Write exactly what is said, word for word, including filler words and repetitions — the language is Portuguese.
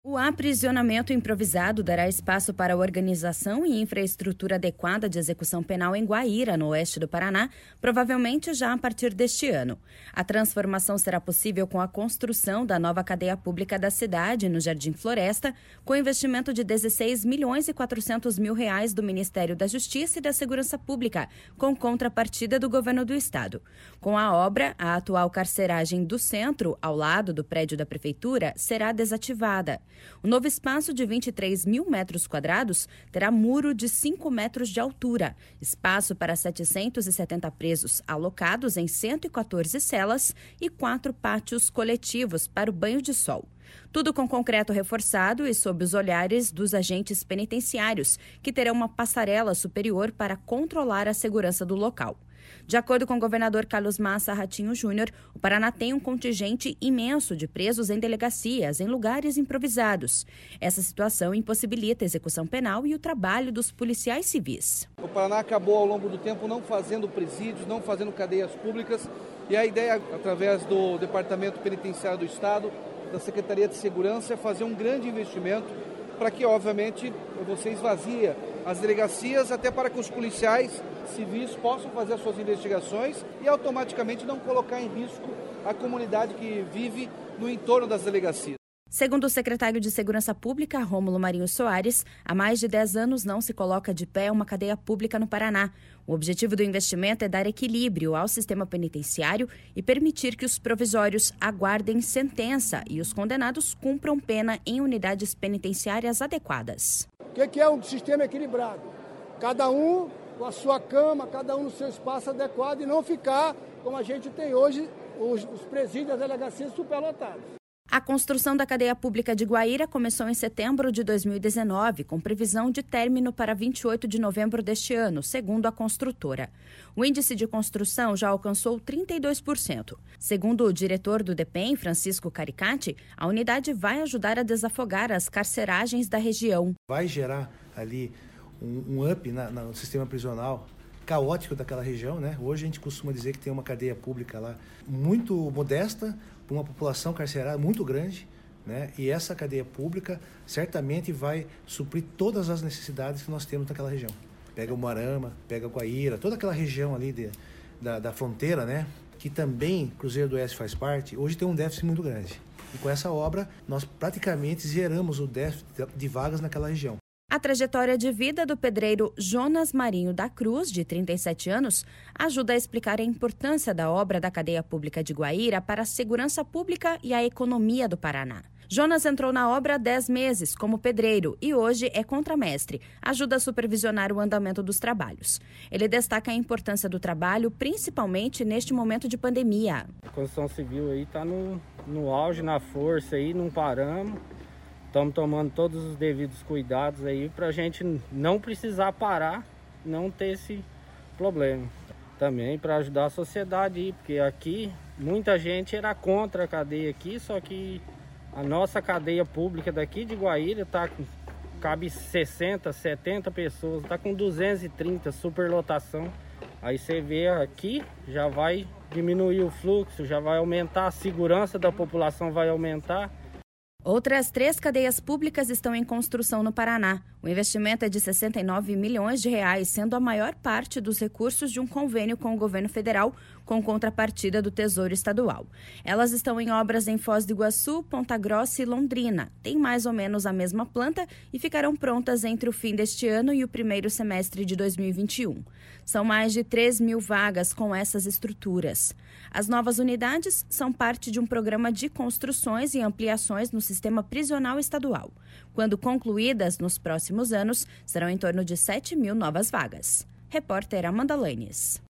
O aprisionamento improvisado dará espaço para a organização e infraestrutura adequada de execução penal em Guaíra, no oeste do Paraná, provavelmente já a partir deste ano. A transformação será possível com a construção da nova cadeia pública da cidade, no Jardim Floresta, com investimento de dezesseis milhões e quatrocentos mil reais do Ministério da Justiça e da Segurança Pública, com contrapartida do governo do estado. Com a obra, a atual carceragem do centro, ao lado do prédio da prefeitura, será desativada. O novo espaço de vinte e três mil metros quadrados terá muro de cinco metros de altura, espaço para setecentos e setenta presos alocados em cento e quatorze celas e quatro pátios coletivos para o banho de sol. Tudo com concreto reforçado e sob os olhares dos agentes penitenciários, que terão uma passarela superior para controlar a segurança do local. De acordo com o governador Carlos Massa Ratinho Júnior, o Paraná tem um contingente imenso de presos em delegacias, em lugares improvisados. Essa situação impossibilita a execução penal e o trabalho dos policiais civis. O Paraná acabou ao longo do tempo não fazendo presídios, não fazendo cadeias públicas, e a ideia, através do Departamento Penitenciário do Estado, da Secretaria de Segurança, é fazer um grande investimento para que, obviamente, você esvazie as delegacias, até para que os policiais civis possam fazer as suas investigações e automaticamente não colocar em risco a comunidade que vive no entorno das delegacias. Segundo o secretário de Segurança Pública, Rômulo Marinho Soares, há mais de dez anos não se coloca de pé uma cadeia pública no Paraná. O objetivo do investimento é dar equilíbrio ao sistema penitenciário e permitir que os provisórios aguardem sentença e os condenados cumpram pena em unidades penitenciárias adequadas. O que é um sistema equilibrado? Cada um com a sua cama, cada um no seu espaço adequado e não ficar, como a gente tem hoje, os, os presídios das delegacias superlotados. A construção da cadeia pública de Guaíra começou em setembro de dois mil e dezenove, com previsão de término para vinte e oito de novembro deste ano, segundo a construtora. O índice de construção já alcançou trinta e dois por cento. Segundo o diretor do DEPEN, Francisco Caricati, a unidade vai ajudar a desafogar as carceragens da região. Vai gerar ali um, um up na, no sistema prisional caótico daquela região, né? Hoje a gente costuma dizer que tem uma cadeia pública lá muito modesta, para uma população carcerária muito grande, né? E essa cadeia pública certamente vai suprir todas as necessidades que nós temos naquela região. Pega o Moarama, pega o Guaíra, toda aquela região ali de, da, da fronteira, né? Que também Cruzeiro do Oeste faz parte, hoje tem um déficit muito grande. E com essa obra, nós praticamente zeramos o déficit de vagas naquela região. A trajetória de vida do pedreiro Jonas Marinho da Cruz, de trinta e sete anos, ajuda a explicar a importância da obra da cadeia pública de Guaíra para a segurança pública e a economia do Paraná. Jonas entrou na obra há dez meses como pedreiro e hoje é contramestre. Ajuda a supervisionar o andamento dos trabalhos. Ele destaca a importância do trabalho, principalmente neste momento de pandemia. A construção civil aí está no, no auge, na força aí, não paramos. Estamos tomando todos os devidos cuidados aí para a gente não precisar parar, não ter esse problema. Também para ajudar a sociedade aí, porque aqui muita gente era contra a cadeia aqui, só que a nossa cadeia pública daqui de Guaíra tá com, cabe sessenta, setenta pessoas, está com duzentos e trinta, superlotação. Aí você vê aqui, já vai diminuir o fluxo, já vai aumentar, a segurança da população vai aumentar. Outras três cadeias públicas estão em construção no Paraná. O investimento é de sessenta e nove milhões de reais, sendo a maior parte dos recursos de um convênio com o governo federal, com contrapartida do Tesouro Estadual. Elas estão em obras em Foz do Iguaçu, Ponta Grossa e Londrina. Têm mais ou menos a mesma planta e ficarão prontas entre o fim deste ano e o primeiro semestre de dois mil e vinte e um. São mais de três mil vagas com essas estruturas. As novas unidades são parte de um programa de construções e ampliações no sistema prisional estadual. Quando concluídas nos próximos anos, serão em torno de sete mil novas vagas. Repórter Amanda Lanes.